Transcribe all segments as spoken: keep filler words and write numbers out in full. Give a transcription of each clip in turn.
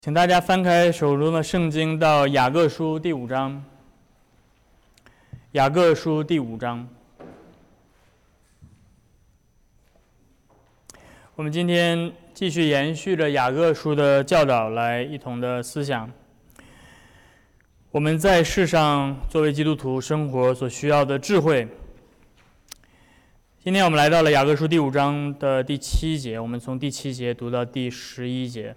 请大家翻开手中的圣经到雅各书第五章。雅各书第五章，我们今天继续延续着雅各书的教导来一同的思想。我们在世上作为基督徒生活所需要的智慧。今天我们来到了雅各书第五章的第七节，我们从第七节读到第十一节。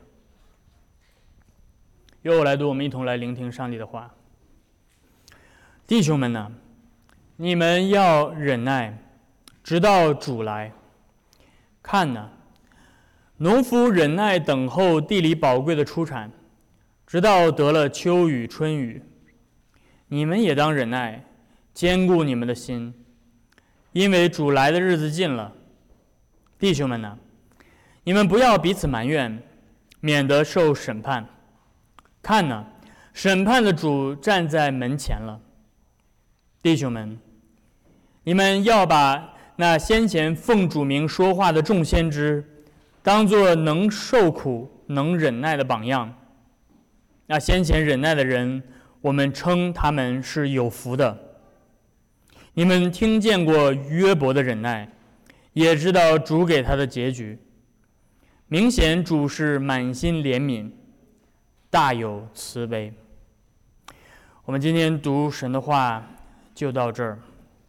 由我来读，我们一同来聆听上帝的话。弟兄们呢，你们要忍耐，直到主来。看哪，农夫忍耐等候地里宝贵的出产，直到得了秋雨春雨。你们也当忍耐，坚固你们的心，因为主来的日子近了。弟兄们呢，你们不要彼此埋怨，免得受审判。看哪，审判的主站在门前了。弟兄们，你们要把那先前奉主名说话的众先知当作能受苦能忍耐的榜样。那先前忍耐的人，我们称他们是有福的。你们听见过约伯的忍耐，也知道主给他的结局。明显主是满心怜悯，大有慈悲。我们今天读神的话就到这儿。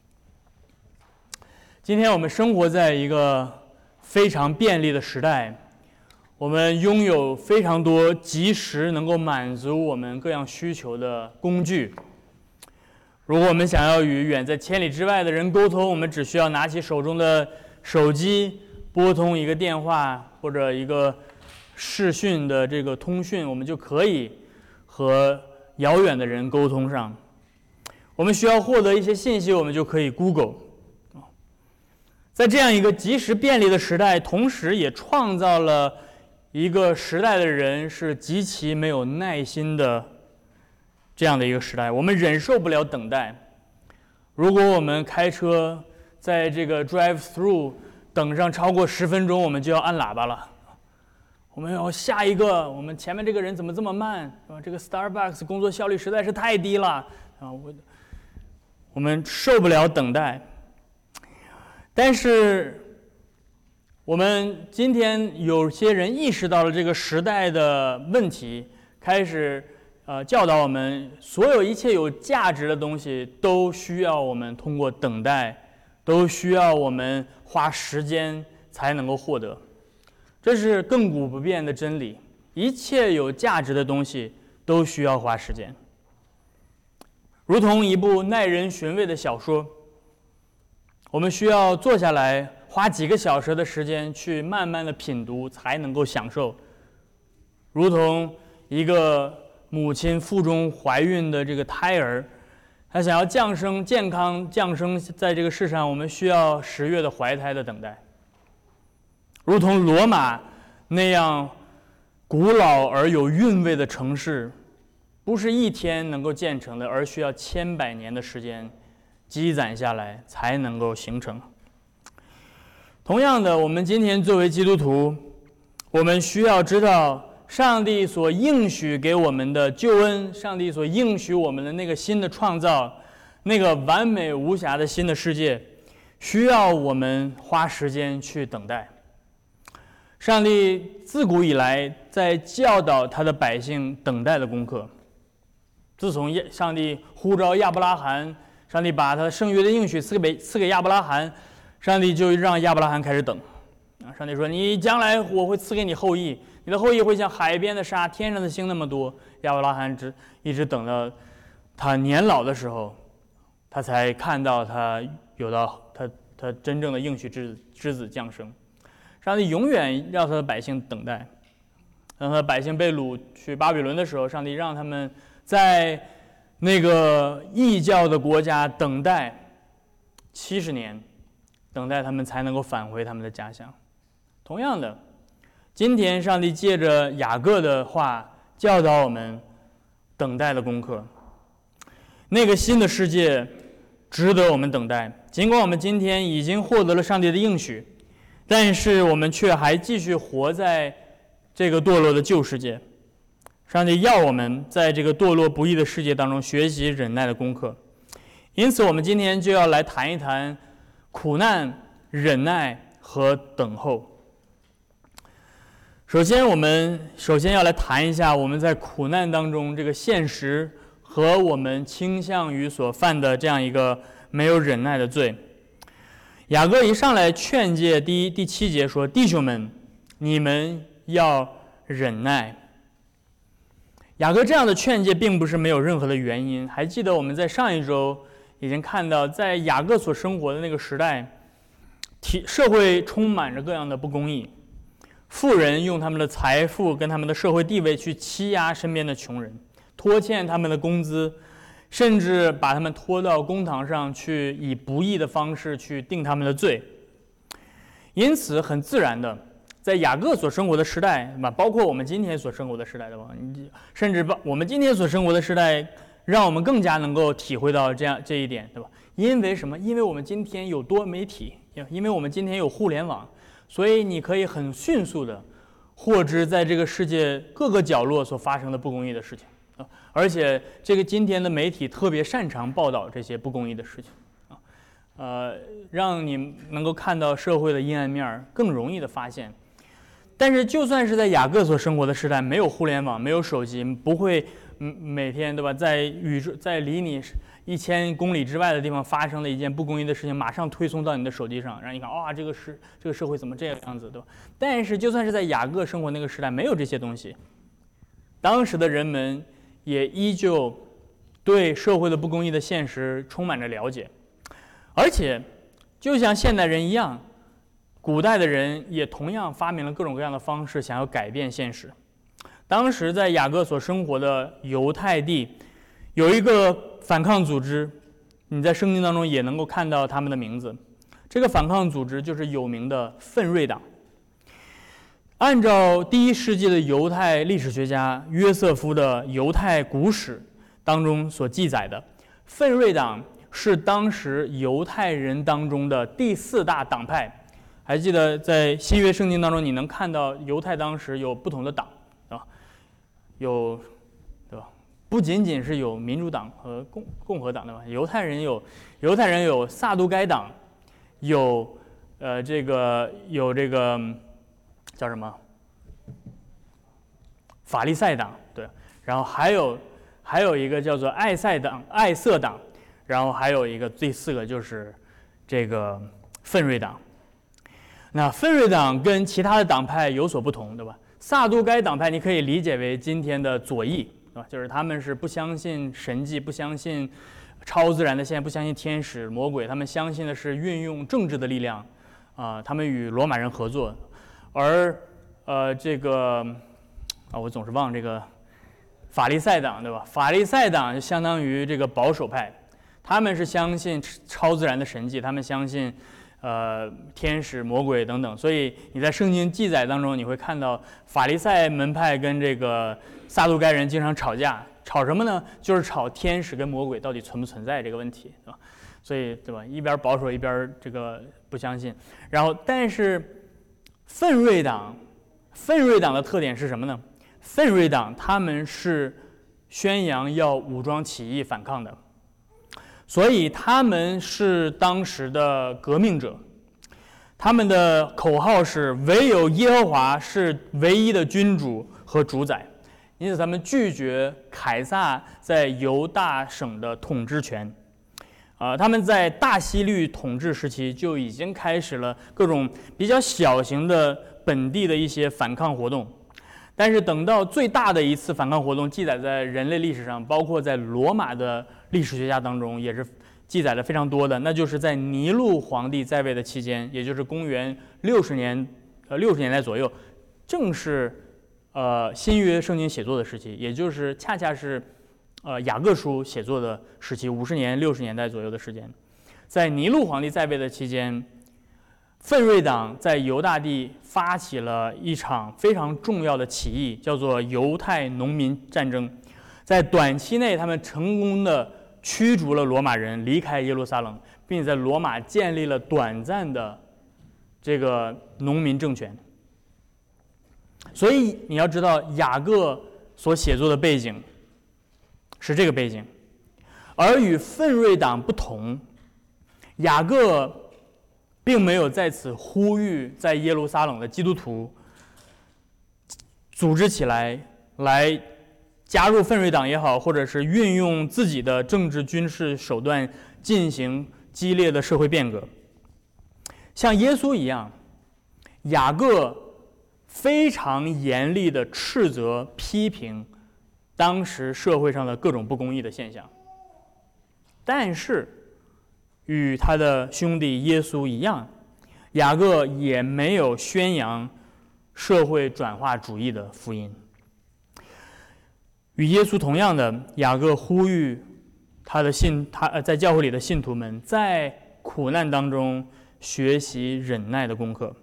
今天我们生活在一个非常便利的时代，我们拥有非常多及时能够满足我们各样需求的工具。如果我们想要与远在千里之外的人沟通，我们只需要拿起手中的手机，拨通一个电话或者一个视讯的这个通讯，我们就可以和遥远的人沟通上。我们需要获得一些信息，我们就可以 Google。 在这样一个即时便利的时代，同时也创造了一个时代的人是极其没有耐心的这样的一个时代。我们忍受不了等待。如果我们开车在这个 drive through 等上超过十分钟，我们就要按喇叭了。我们要下一个，我们前面这个人怎么这么慢？啊，这个 Starbucks 工作效率实在是太低了啊！我我们受不了等待。但是我们今天有些人意识到了这个时代的问题，开始呃教导我们，所有一切有价值的东西都需要我们通过等待，都需要我们花时间才能够获得。这是亘古不变的真理，一切有价值的东西都需要花时间。如同一部耐人寻味的小说，我们需要坐下来花几个小时的时间去慢慢的品读，才能够享受。如同一个母亲腹中怀孕的这个胎儿，她想要降生健康降生在这个世上，我们需要十月的怀胎的等待。如同罗马那样古老而有韵味的城市，不是一天能够建成的，而需要千百年的时间积攒下来才能够形成。同样的，我们今天作为基督徒，我们需要知道上帝所应许给我们的救恩，上帝所应许我们的那个新的创造，那个完美无瑕的新的世界，需要我们花时间去等待。上帝自古以来在教导他的百姓等待的功课。自从上帝呼召亚伯拉罕，上帝把他的圣约的应许赐给赐给亚伯拉罕，上帝就让亚伯拉罕开始等。上帝说：“你将来我会赐给你后裔，你的后裔会像海边的沙、天上的星那么多。”亚伯拉罕只一直等到他年老的时候，他才看到他有到他他真正的应许之之子降生。上帝永远让他的百姓等待。当他的百姓被掳去巴比伦的时候，上帝让他们在那个异教的国家等待七十年，等待他们才能够返回他们的家乡。同样的，今天上帝借着雅各的话教导我们等待的功课。那个新的世界值得我们等待，尽管我们今天已经获得了上帝的应许，但是我们却还继续活在这个堕落的旧世界。 上帝要我们在这个堕落不义的世界当中学习忍耐的功课。因此，我们今天就要来谈一谈苦难、忍耐和等候。首先，我们首先要来谈一下我们在苦难当中这个现实和我们倾向于所犯的这样一个没有忍耐的罪。雅各一上来劝诫第一第七节说：“弟兄们，你们要忍耐。”雅各这样的劝诫并不是没有任何的原因。还记得我们在上一周已经看到，在雅各所生活的那个时代，社会充满着各样的不公义。富人用他们的财富跟他们的社会地位去欺压身边的穷人，拖欠他们的工资，甚至把他们拖到公堂上去，以不义的方式去定他们的罪。因此，很自然的，在雅各所生活的时代，对吧？包括我们今天所生活的时代，对吧？甚至把我们今天所生活的时代，让我们更加能够体会到这样这一点，对吧？因为什么？因为我们今天有多媒体，因为我们今天有互联网。所以你可以很迅速的获知在这个世界各个角落所发生的不公义的事情啊，而且这个今天的媒体特别擅长报道这些不公义的事情啊，呃，让你能够看到社会的阴暗面，更容易的发现。但是就算是在雅各所生活的时代，没有互联网，没有手机，不会每天对吧，在宇宙在离你一千公里之外的地方发生了一件不公义的事情，马上推送到你的手机上，让你看哇、哦，这个是这个社会怎么这个样子，对吧？但是就算是在雅各生活那个时代，没有这些东西，当时的人们也依旧对社会的不公义的现实充满着了解，而且就像现代人一样，古代的人也同样发明了各种各样的方式，想要改变现实。当时在雅各所生活的犹太地，有一个反抗组织，你在圣经当中也能够看到他们的名字。这个反抗组织就是有名的奋锐党。按照第一世纪的犹太历史学家约瑟夫的《犹太古史》当中所记载的，奋锐党是当时犹太人当中的第四大党派。还记得在新约圣经当中，你能看到犹太当时有不同的党，啊，有，对吧？不仅仅是有民主党和共共和党，对吧？犹太人有犹太人有撒都该党，有呃这个有这个叫什么法利赛党，对，然后还有还有一个叫做艾塞党、艾瑟党，然后还有一个第四个就是这个奋锐党。那奋锐党跟其他的党派有所不同，对吧？撒都该党派你可以理解为今天的左翼，对吧？就是他们是不相信神迹，不相信超自然的现象，不相信天使、魔鬼，他们相信的是运用政治的力量，啊、呃，他们与罗马人合作。而呃，这个啊，我总是忘这个法利赛党，对吧？法利赛党就相当于这个保守派，他们是相信超自然的神迹，他们相信。呃，天使、魔鬼等等，所以你在圣经记载当中，你会看到法利赛门派跟这个撒都该人经常吵架，吵什么呢？就是吵天使跟魔鬼到底存不存在这个问题，对吧？所以，对吧？一边保守，一边这个不相信。然后，但是奋锐党，奋锐党的特点是什么呢？奋锐党他们是宣扬要武装起义反抗的。所以他们是当时的革命者，他们的口号是唯有耶和华是唯一的君主和主宰，因此他们拒绝凯撒在犹大省的统治权。呃，他们在大希律统治时期就已经开始了各种比较小型的本地的一些反抗活动，但是等到最大的一次反抗活动记载在人类历史上，包括在罗马的历史学家当中也是记载的非常多的，那就是在尼禄皇帝在位的期间，也就是公元六十年呃六十年代左右，正是呃新约圣经写作的时期，也就是恰恰是呃雅各书写作的时期，五十年六十年代左右的时间。在尼禄皇帝在位的期间，奋锐党在犹大地发起了一场非常重要的起义，叫做犹太农民战争。在短期内，他们成功的驱逐了罗马人离开耶路撒冷，并且在罗马建立了短暂的这个农民政权。所以你要知道，雅各所写作的背景是这个背景。而与奋锐党不同，雅各并没有在此呼吁在耶路撒冷的基督徒组织起来，来加入奋锐党也好，或者是运用自己的政治军事手段进行激烈的社会变革。像耶稣一样，雅各非常严厉地斥责批评当时社会上的各种不公义的现象。但是与他的兄弟耶稣一样，雅各也没有宣扬社会转化主义的福音。与耶稣同样的，雅各呼吁他的信他在教会里的信徒们在苦难当中学习忍耐的功课。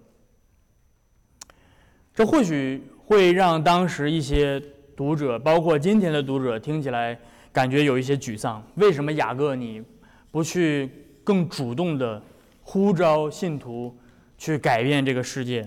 这或许会让当时一些读者，包括今天的读者，听起来感觉有一些沮丧。为什么雅各你不去更主动地呼召信徒去改变这个世界？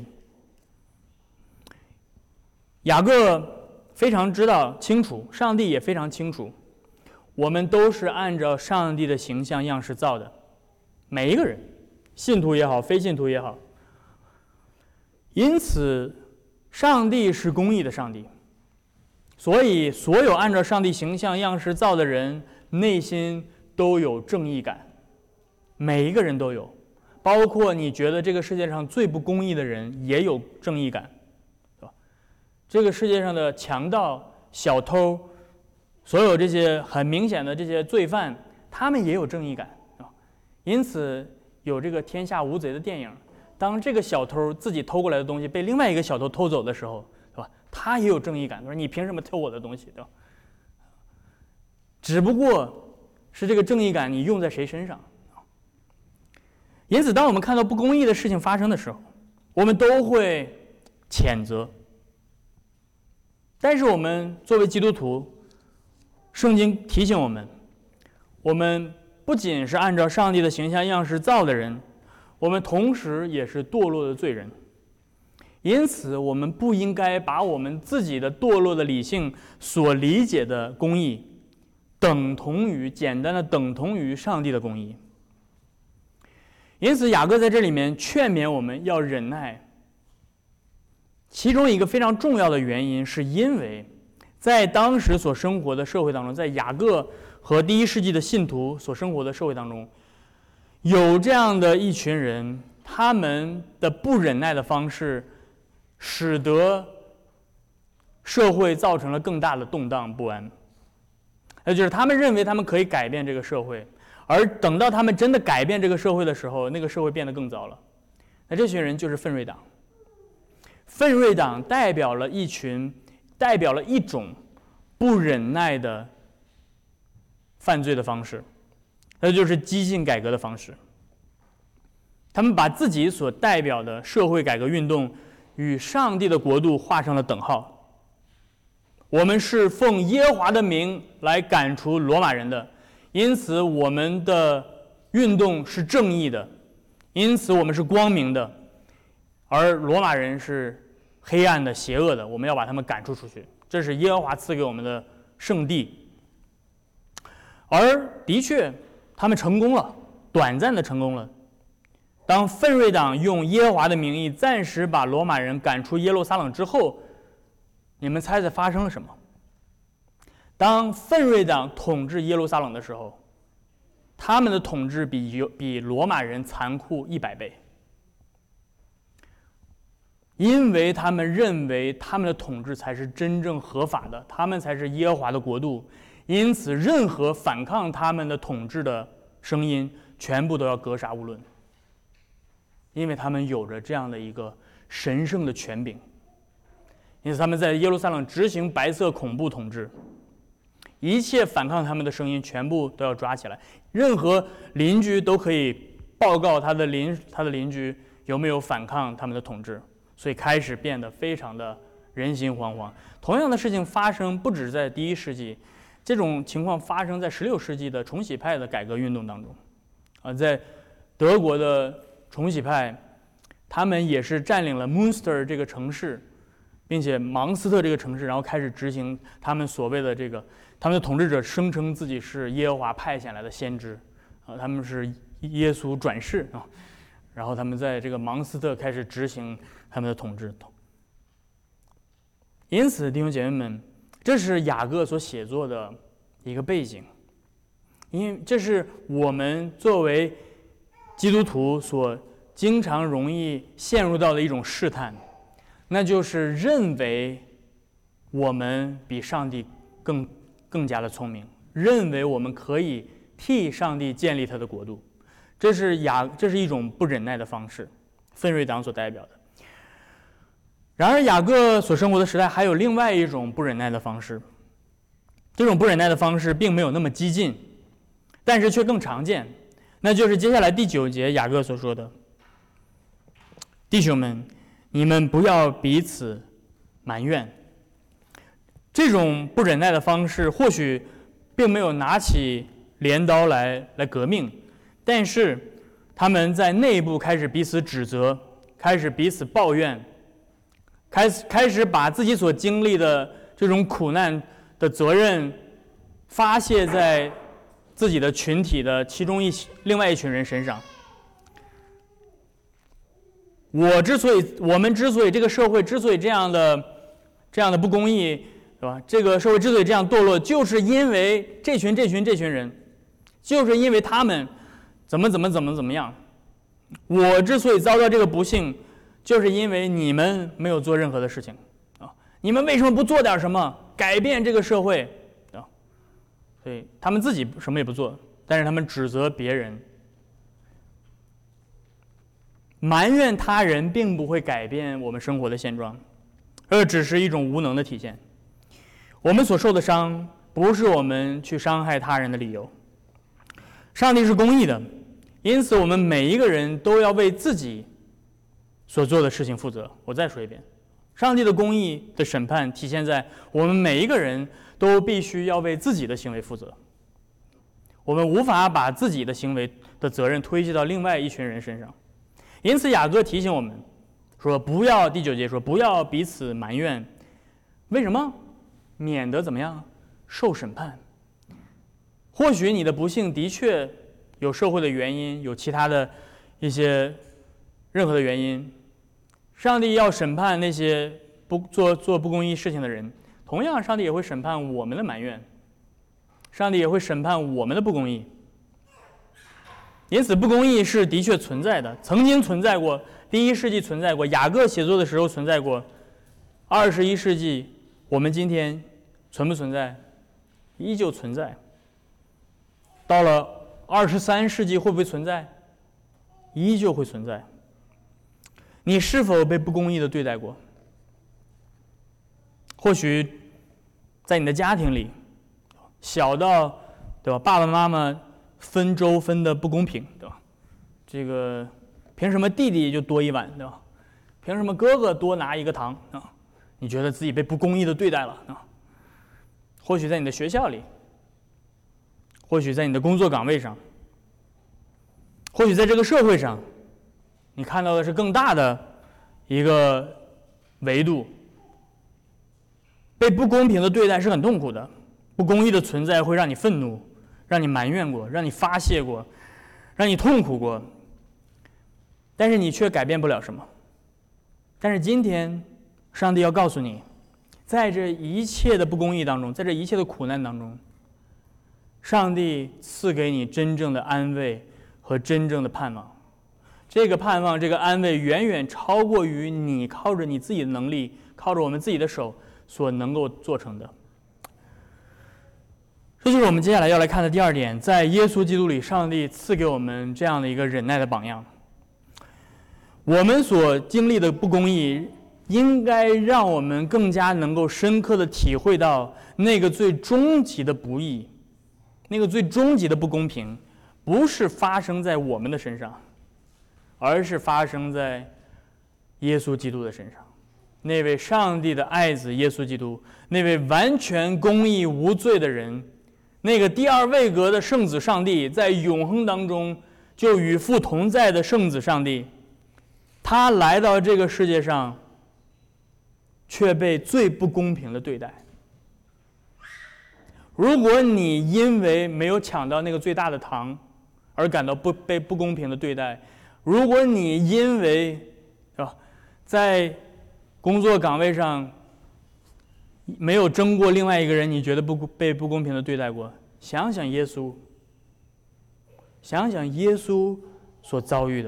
雅各非常知道清楚，上帝也非常清楚，我们都是按照上帝的形象样式造的，每一个人，信徒也好，非信徒也好。因此上帝是公义的上帝，所以所有按照上帝形象样式造的人内心都有正义感，每一个人都有，包括你觉得这个世界上最不公义的人也有正义感，对吧？这个世界上的强盗、小偷，所有这些很明显的这些罪犯，他们也有正义感，因此有这个天下无贼的电影。当这个小偷自己偷过来的东西被另外一个小偷偷走的时候，对吧？他也有正义感，说你凭什么偷我的东西，对吧？只不过是这个正义感你用在谁身上。因此当我们看到不公义的事情发生的时候，我们都会谴责。但是我们作为基督徒，圣经提醒我们，我们不仅是按照上帝的形象样式造的人，我们同时也是堕落的罪人。因此我们不应该把我们自己的堕落的理性所理解的公义等同于简单的等同于上帝的公义。因此雅各在这里面劝勉我们要忍耐，其中一个非常重要的原因是因为在当时所生活的社会当中，在雅各和第一世纪的信徒所生活的社会当中，有这样的一群人，他们的不忍耐的方式使得社会造成了更大的动荡不安。那就是他们认为他们可以改变这个社会，而等到他们真的改变这个社会的时候，那个社会变得更糟了。那这群人就是奋锐党。奋锐党代表了一群代表了一种不忍耐的犯罪的方式，那就是激进改革的方式。他们把自己所代表的社会改革运动与上帝的国度画上了等号。我们是奉耶和华的名来赶除罗马人的，因此我们的运动是正义的，因此我们是光明的，而罗马人是黑暗的、邪恶的，我们要把他们赶出出去。这是耶和华赐给我们的圣地。而的确他们成功了，短暂的成功了。当奋锐党用耶和华的名义暂时把罗马人赶出耶路撒冷之后，你们猜猜发生了什么？当奋锐党统治耶路撒冷的时候，他们的统治比比罗马人残酷一百倍，因为他们认为他们的统治才是真正合法的，他们才是耶和华的国度，因此任何反抗他们的统治的声音全部都要格杀勿论，因为他们有着这样的一个神圣的权柄。因此他们在耶路撒冷执行白色恐怖统治，一切反抗他们的声音全部都要抓起来，任何邻居都可以报告他的邻他的邻居有没有反抗他们的统治，所以开始变得非常的人心惶惶。同样的事情发生不止在第一世纪，这种情况发生在十六世纪的重洗派的改革运动当中。啊，在德国的重洗派，他们也是占领了 Münster 这个城市， 并且芒斯特这个城市，然后开始执行他们所谓的这个，他们的统治者声称自己是耶和华派遣来的先知，啊，他们是耶稣转世啊，然后他们在这个芒斯特开始执行他们的统治。因此，弟兄姐妹们，这是雅各所写作的一个背景，因为这是我们作为基督徒所经常容易陷入到的一种试探。那就是认为我们比上帝更更加的聪明，认为我们可以替上帝建立他的国度，这是雅这是一种不忍耐的方式，奋锐党所代表的。然而雅各所生活的时代还有另外一种不忍耐的方式，这种不忍耐的方式并没有那么激进，但是却更常见，那就是接下来第九节雅各所说的：弟兄们，你们不要彼此埋怨。这种不忍耐的方式或许并没有拿起镰刀来来革命，但是他们在内部开始彼此指责，开始彼此抱怨，开始开始把自己所经历的这种苦难的责任发泄在自己的群体的其中一另外一群人身上。我之所以，我们之所以这个社会之所以这样的这样的不公义，对吧？这个社会之所以这样堕落，就是因为这群这群这群人，就是因为他们怎么怎么怎么怎么样。我之所以遭到这个不幸，就是因为你们没有做任何的事情啊！你们为什么不做点什么改变这个社会啊？所以他们自己什么也不做，但是他们指责别人。埋怨他人并不会改变我们生活的现状，而只是一种无能的体现。我们所受的伤不是我们去伤害他人的理由。上帝是公义的，因此我们每一个人都要为自己所做的事情负责。我再说一遍，上帝的公义的审判体现在我们每一个人都必须要为自己的行为负责。我们无法把自己的行为的责任推卸到另外一群人身上。因此雅各提醒我们说，不要，第九节说，不要彼此埋怨。为什么？免得怎么样？受审判。或许你的不幸的确有社会的原因，有其他的一些任何的原因，上帝要审判那些不做做不公义事情的人，同样上帝也会审判我们的埋怨，上帝也会审判我们的不公义。因此不公义是的确存在的，曾经存在过，第一世纪存在过，雅各写作的时候存在过，二十一世纪我们今天存不存在？依旧存在。到了二十三世纪会不会存在？依旧会存在。你是否被不公义的对待过？或许在你的家庭里，小到对吧，爸爸妈妈分粥分的不公平，对吧？这个凭什么弟弟就多一碗，对吧？凭什么哥哥多拿一个糖啊？你觉得自己被不公义的对待了啊？或许在你的学校里，或许在你的工作岗位上，或许在这个社会上，你看到的是更大的一个维度。被不公平的对待是很痛苦的，不公义的存在会让你愤怒，让你埋怨过，让你发泄过，让你痛苦过，但是你却改变不了什么。但是今天上帝要告诉你，在这一切的不公义当中，在这一切的苦难当中，上帝赐给你真正的安慰和真正的盼望。这个盼望，这个安慰远远超过于你靠着你自己的能力，靠着我们自己的手所能够做成的。这就是我们接下来要来看的第二点，在耶稣基督里，上帝赐给我们这样的一个忍耐的榜样。我们所经历的不公义，应该让我们更加能够深刻的体会到那个最终极的不义，那个最终极的不公平，不是发生在我们的身上，而是发生在耶稣基督的身上。那位上帝的爱子耶稣基督，那位完全公义无罪的人，那个第二位格的圣子上帝，在永恒当中就与父同在的圣子上帝，他来到这个世界上， 却被最不公平的对待。如果你因为没有抢到那个最大的糖而感到不被不公平的对待，如果你因为是吧，在工作岗位上没有争过另外一个人，你觉得不被不公平的对待过，想想耶稣，想想耶稣所遭遇的。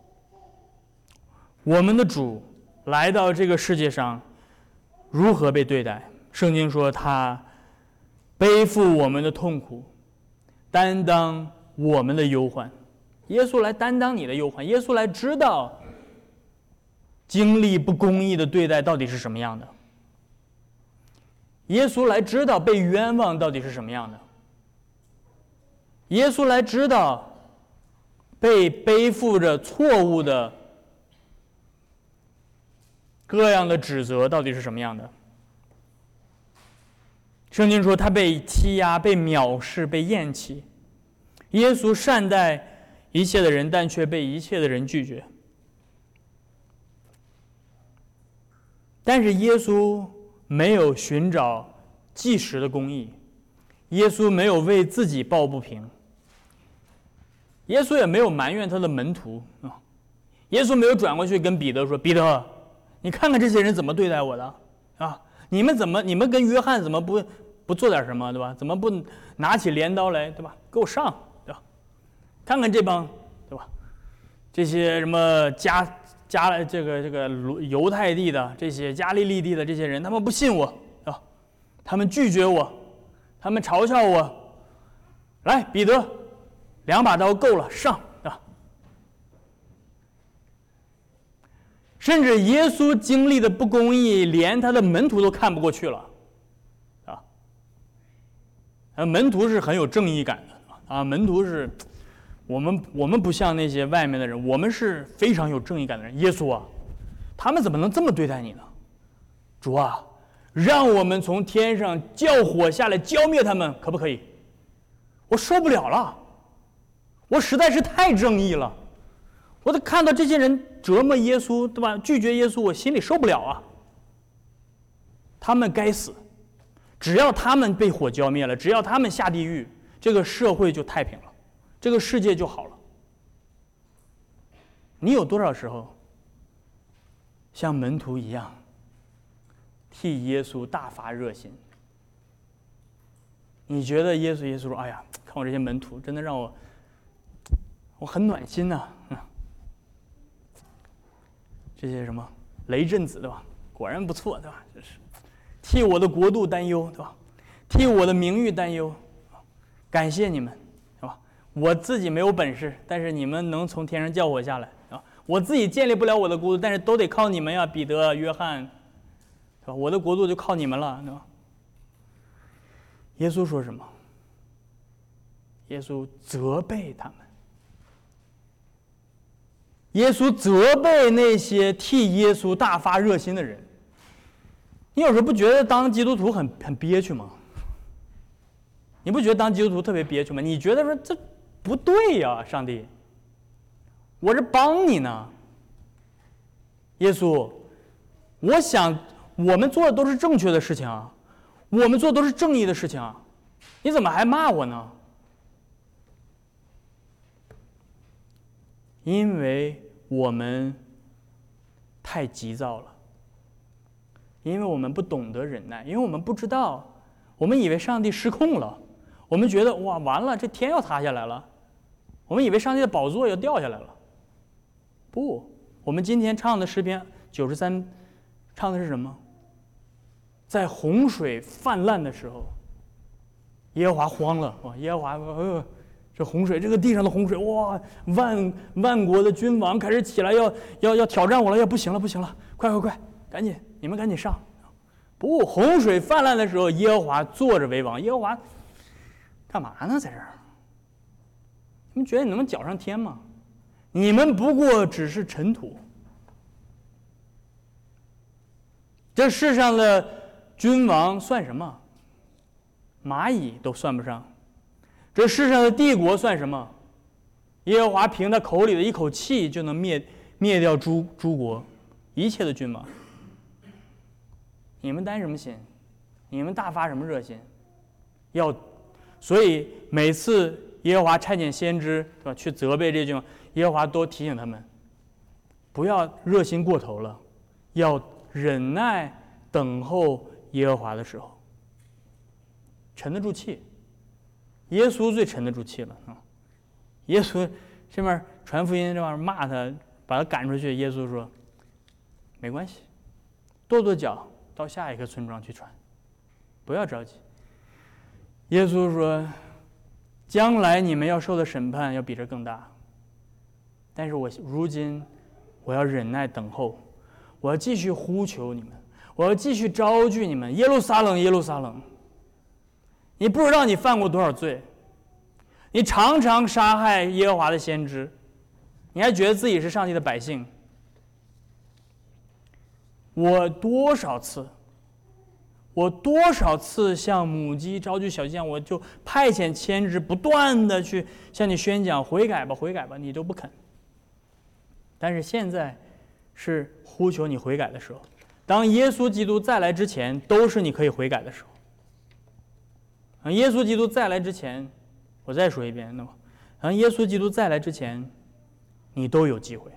我们的主来到这个世界上如何被对待？圣经说他背负我们的痛苦，担当我们的忧患。耶稣来担当你的忧患，耶稣来知道经历不公义的对待到底是什么样的，耶稣来知道被冤枉到底是什么样的，耶稣来知道被背负着错误的各样的指责到底是什么样的。圣经说他被欺压，被藐视，被厌弃。耶稣善待一切的人，但却被一切的人拒绝。但是耶稣没有寻找即时的公义，耶稣没有为自己抱不平，耶稣也没有埋怨他的门徒啊。耶稣没有转过去跟彼得说：“彼得，你看看这些人怎么对待我的啊！你们怎么，你们跟约翰怎么不不做点什么，对吧？怎么不拿起镰刀来，对吧？给我上，对吧？看看这帮，对吧？这些什么加加这个这个犹太地的这些加利利地的这些人，他们不信我啊，他们拒绝我，他们嘲笑我。来，彼得，两把刀够了，上啊！”甚至耶稣经历的不公义，连他的门徒都看不过去了，啊，啊，门徒是很有正义感的啊，门徒是，我们我们不像那些外面的人，我们是非常有正义感的人。耶稣啊，他们怎么能这么对待你呢？主啊，让我们从天上叫火下来浇灭他们，可不可以？我受不了了，我实在是太正义了。我都看到这些人折磨耶稣，对吧？拒绝耶稣，我心里受不了啊。他们该死，只要他们被火浇灭了，只要他们下地狱，这个社会就太平了，这个世界就好了。你有多少时候像门徒一样，替耶稣大发热心？你觉得耶稣耶稣说：“哎呀，看我这些门徒，真的让我我很暖心呐、啊。”这些什么雷震子，对吧？果然不错，对吧？就是替我的国度担忧，对吧？替我的名誉担忧，感谢你们，对吧？我自己没有本事，但是你们能从天上叫我下来啊！我自己建立不了我的国度，但是都得靠你们呀，彼得、约翰，对吧？我的国度就靠你们了，对吧？耶稣说什么？耶稣责备他们。耶稣责备那些替耶稣大发热心的人。你有时候不觉得当基督徒很很憋屈吗？你不觉得当基督徒特别憋屈吗？你觉得说这不对呀，上帝，我是帮你呢。耶稣，我想我们做的都是正确的事情啊，我们做的都是正义的事情啊，你怎么还骂我呢？因为我们太急躁了，因为我们不懂得忍耐，因为我们不知道，我们以为上帝失控了，我们觉得哇完了，这天要塌下来了，我们以为上帝的宝座要掉下来了。不，我们今天唱的诗篇九十三，唱的是什么？在洪水泛滥的时候，耶和华慌了，哇，耶和华呃。这洪水，这个地上的洪水，哇！万万国的君王开始起来要，要要要挑战我了，要不行了，不行了，快快快，赶紧，你们赶紧上！不，洪水泛滥的时候，耶和华坐着为王。耶和华干嘛呢？在这儿？你们觉得你能搅上天吗？你们不过只是尘土。这世上的君王算什么？蚂蚁都算不上。这世上的帝国算什么？耶和华凭他口里的一口气就能灭灭掉诸诸国，一切的君王。 你们担什么心？你们大发什么热心？要，所以每次耶和华差遣先知，对吧，去责备这句，耶和华都提醒他们，不要热心过头了，要忍耐等候耶和华的时候，沉得住气。耶稣最沉得住气了啊！耶稣这边传福音，这边骂他，把他赶出去。耶稣说：“没关系，跺跺脚，到下一个村庄去传，不要着急。”耶稣说：“将来你们要受的审判要比这更大，但是我如今我要忍耐等候，我要继续呼求你们，我要继续招聚你们。耶路撒冷，耶路撒冷！你不知道你犯过多少罪，你常常杀害耶和华的先知，你还觉得自己是上帝的百姓。我多少次，我多少次向母鸡招聚小鸡样，我就派遣先知不断的去向你宣讲悔改吧，悔改吧，你都不肯。但是现在是呼求你悔改的时候，当耶稣基督再来之前，都是你可以悔改的时候。耶稣基督再来之前，我再说一遍，那么，当耶稣基督再来之前，你都有机会。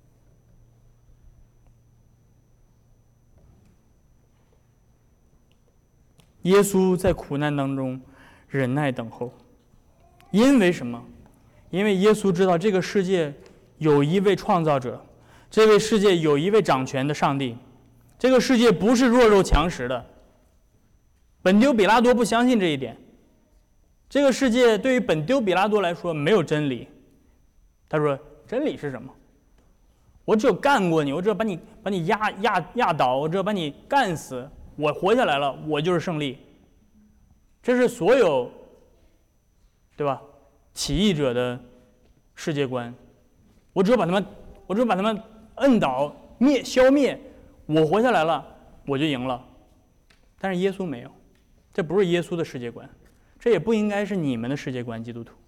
耶稣在苦难当中忍耐等候，因为什么？因为耶稣知道这个世界有一位创造者，这位世界有一位掌权的上帝，这个世界不是弱肉强食的。本丢比拉多不相信这一点。这个世界对于本丢比拉多来说没有真理。他说：“真理是什么？我只有干过你，我只有把你把你压压压倒，我只有把你干死，我活下来了，我就是胜利。”这是所有，对吧？起义者的世界观。我只有把他们，我只有把他们摁倒、灭、消灭，我活下来了，我就赢了。但是耶稣没有，这不是耶稣的世界观。这也不应该是你们的世界观，基督徒。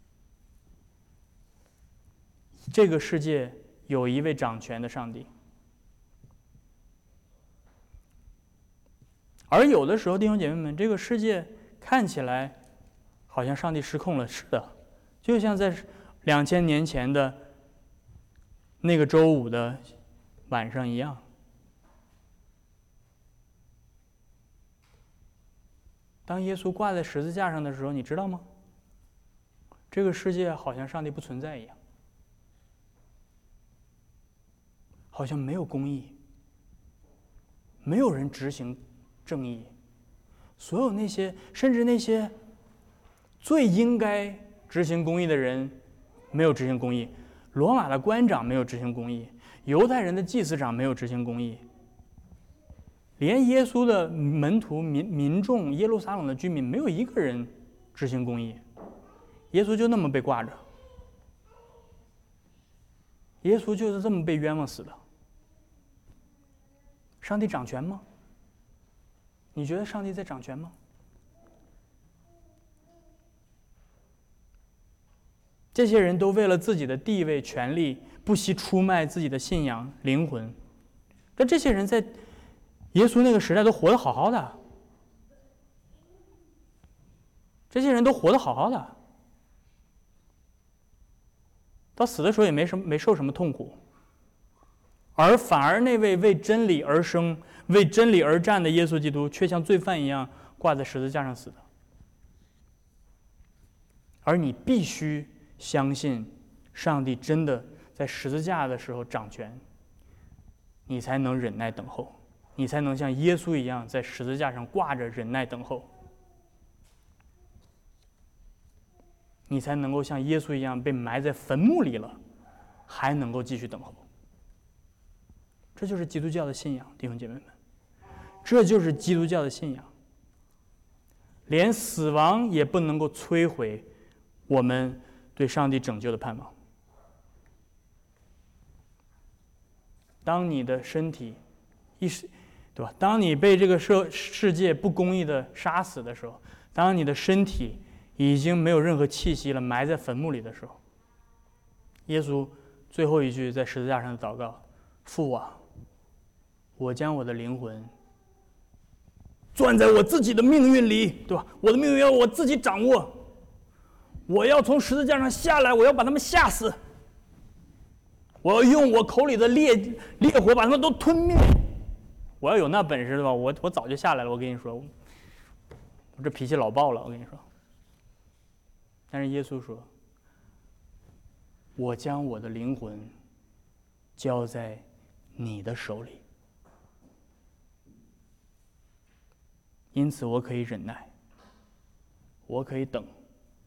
这个世界有一位掌权的上帝，而有的时候，弟兄姐妹们，这个世界看起来好像上帝失控了，是的，就像在两千年前的那个周五的晚上一样。当耶稣挂在十字架上的时候，你知道吗？这个世界好像上帝不存在一样，好像没有公义，没有人执行正义，所有那些甚至那些最应该执行公义的人没有执行公义，罗马的官长没有执行公义，犹太人的祭司长没有执行公义，连耶稣的门徒、民民众、耶路撒冷的居民，没有一个人执行公义，耶稣就那么被挂着，耶稣就是这么被冤枉死的。上帝掌权吗？你觉得上帝在掌权吗？这些人都为了自己的地位、权力，不惜出卖自己的信仰、灵魂。但这些人在耶稣那个时代都活得好好的，这些人都活得好好的，到死的时候也没什么没受什么痛苦，而反而那位为真理而生、为真理而战的耶稣基督，却像罪犯一样挂在十字架上死的。而你必须相信，上帝真的在十字架的时候掌权，你才能忍耐等候。你才能像耶稣一样在十字架上挂着忍耐等候，你才能够像耶稣一样被埋在坟墓里了，还能够继续等候。这就是基督教的信仰，弟兄姐妹们，这就是基督教的信仰。连死亡也不能够摧毁我们对上帝拯救的盼望。当你的身体一时对吧？当你被这个世世界不公义的杀死的时候，当你的身体已经没有任何气息了，埋在坟墓里的时候，耶稣最后一句在十字架上的祷告：父啊，我将我的灵魂攥在我自己的命运里，对吧？我的命运要我自己掌握，我要从十字架上下来，我要把他们吓死，我要用我口里的烈烈火把他们都吞灭。我要有那本事，对吧？我我早就下来了。我跟你说，我这脾气老爆了。我跟你说，但是耶稣说，我将我的灵魂交在你的手里，因此我可以忍耐，我可以等，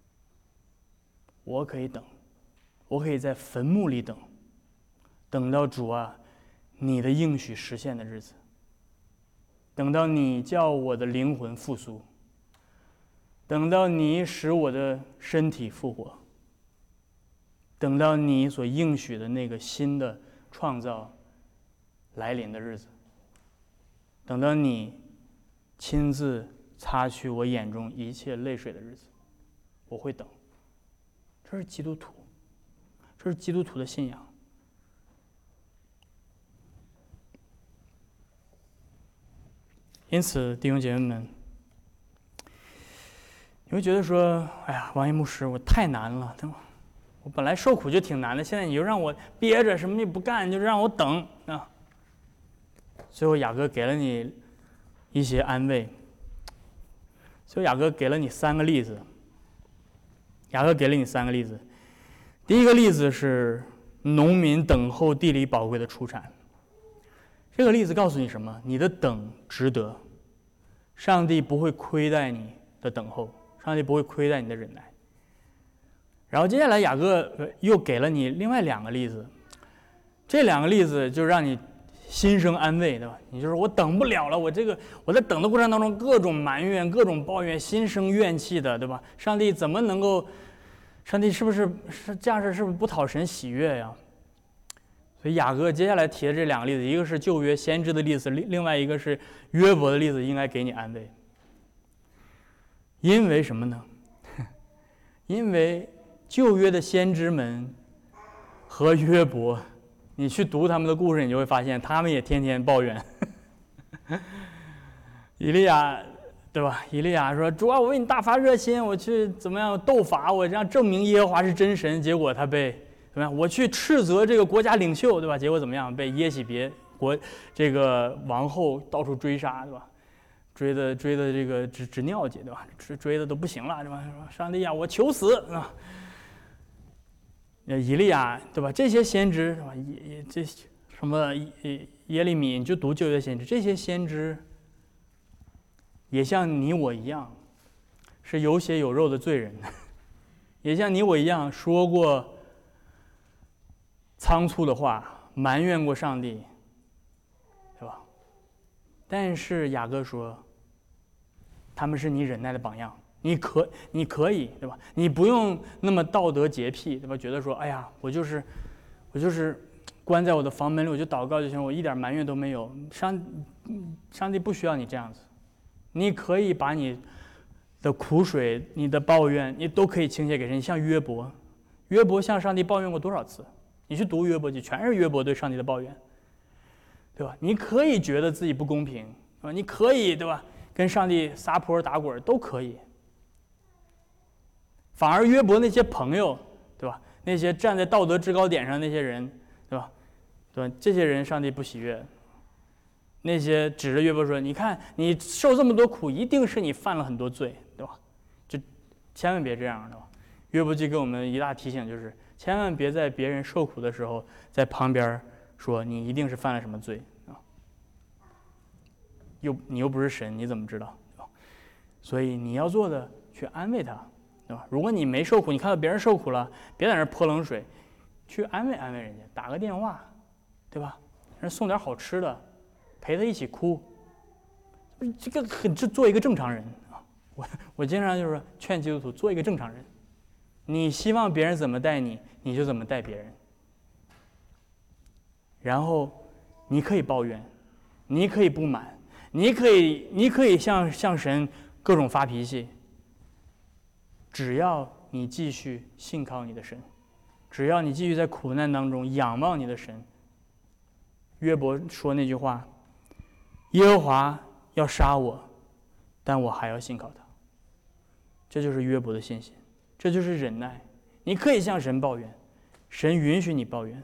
我可以等，我可以在坟墓里等，等到主啊，你的应许实现的日子，等到你叫我的灵魂复苏，等到你使我的身体复活，等到你所应许的那个新的创造来临的日子，等到你亲自擦去我眼中一切泪水的日子，我会等。这是基督徒，这是基督徒的信仰。因此，弟兄姐妹们，你会觉得说：“哎呀，王一牧师，我太难了，对吧？我本来受苦就挺难的，现在你就让我憋着，什么也不干，就让我等啊。”最后，雅各给了你一些安慰。最后，雅各给了你三个例子。雅各给了你三个例子。第一个例子是农民等候地里宝贵的出产。这个例子告诉你什么？你的等值得，上帝不会亏待你的等候，上帝不会亏待你的忍耐。然后接下来雅各又给了你另外两个例子，这两个例子就让你心生安慰，对吧？你就是我等不了了，我这个我在等的过程当中各种埋怨、各种抱怨，心生怨气的，对吧？上帝怎么能够？上帝是不是是这样式？是不是不讨神喜悦呀？所以雅各接下来提的这两个例子，一个是旧约先知的例子，另另外一个是约伯的例子，应该给你安慰。因为什么呢？因为旧约的先知们和约伯，你去读他们的故事，你就会发现他们也天天抱怨。以利亚，对吧？以利亚说：“主啊，我为你大发热心，我去怎么样斗法，我这样证明耶和华是真神。”结果他被怎么样？我去斥责这个国家领袖，对吧？结果怎么样？被耶洗别国这个王后到处追杀，对吧？追的追的这个直直尿急，对吧？追追的都不行了，对吧？上帝呀，我求死啊！以利亚，对吧？这些先知，对吧？也这什么耶耶利米，你就读旧约先知，这些先知也像你我一样，是有血有肉的罪人，也像你我一样说过仓促的话，埋怨过上帝，对吧？但是雅各说，他们是你忍耐的榜样，你可你可以，对吧？你不用那么道德洁癖，对吧？觉得说，哎呀，我就是我就是关在我的房门里，我就祷告就行，我一点埋怨都没有。上上帝不需要你这样子，你可以把你的苦水、你的抱怨，你都可以倾泻给神。像约伯，约伯向上帝抱怨过多少次？你去读约伯记，全是约伯对上帝的抱怨，对吧？你可以觉得自己不公平啊，你可以，对吧？跟上帝撒泼打滚都可以。反而约伯那些朋友，对吧？那些站在道德制高点上那些人，对吧？对吧？这些人上帝不喜悦。那些指着约伯说：“你看，你受这么多苦，一定是你犯了很多罪，对吧？”就千万别这样，对吧？约伯记给我们一大提醒，就是千万别在别人受苦的时候，在旁边说你一定是犯了什么罪啊！又你又不是神，你怎么知道？对吧？所以你要做的，去安慰他，对吧？如果你没受苦，你看到别人受苦了，别在那泼冷水，去安慰安慰人家，打个电话，对吧？人送点好吃的。陪他一起哭，这个很这做一个正常人啊！我我经常就是说劝基督徒做一个正常人，你希望别人怎么待你，你就怎么待别人。然后你可以抱怨，你可以不满，你可以你可以向向神各种发脾气，只要你继续信靠你的神，只要你继续在苦难当中仰望你的神。约伯说那句话。耶和华要杀我， 但我还要信靠他。这就是约伯的信心，这就是忍耐。你可以向神抱怨，神允许你抱怨。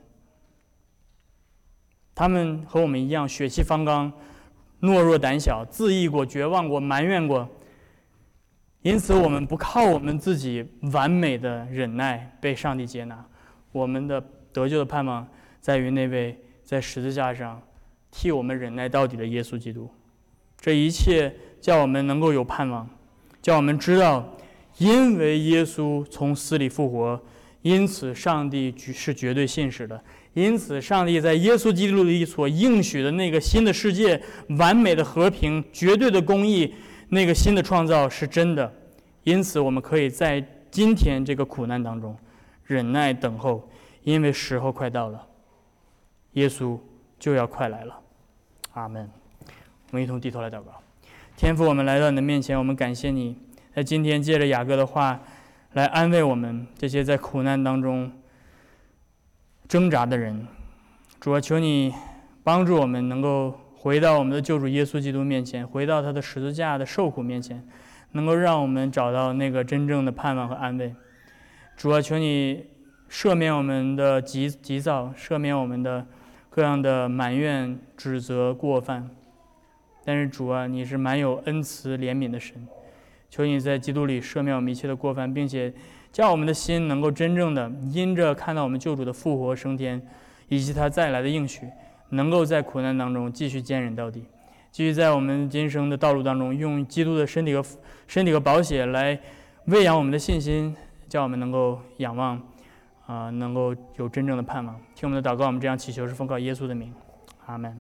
他们和我们一样，血气方刚，懦弱胆小，自义过，绝望过，埋怨过。因此我们不靠我们自己完美的忍耐被上帝接纳，我们的得救的盼望在于那位在十字架上替我们忍耐到底的耶稣基督。这一切叫我们能够有盼望，叫我们知道，因为耶稣从死里复活，因此上帝是绝对信实的，因此上帝在耶稣基督里所应许的那个新的世界，完美的和平，绝对的公义，那个新的创造是真的。因此我们可以在今天这个苦难当中忍耐等候，因为时候快到了，耶稣就要快来了。阿们。我们一同低头来祷告。天父，我们来到你的面前，我们感谢你在今天借着雅各的话来安慰我们这些在苦难当中挣扎的人。主啊，求你帮助我们能够回到我们的救主耶稣基督面前，回到他的十字架的受苦面前，能够让我们找到那个真正的盼望和安慰。主啊，求你赦免我们的急急躁，赦免我们的各样的埋怨、指责、过犯。但是主啊，你是满有恩慈怜悯的神，求你在基督里赦免我们一切的过犯，并且叫我们的心能够真正的因着看到我们救主的复活升天，以及他再来的应许，能够在苦难当中继续坚忍到底，继续在我们今生的道路当中用基督的身体和身体和宝血来喂养我们的信心，叫我们能够仰望啊、呃，能够有真正的盼望。听我们的祷告，我们这样祈求是奉靠耶稣的名，阿们。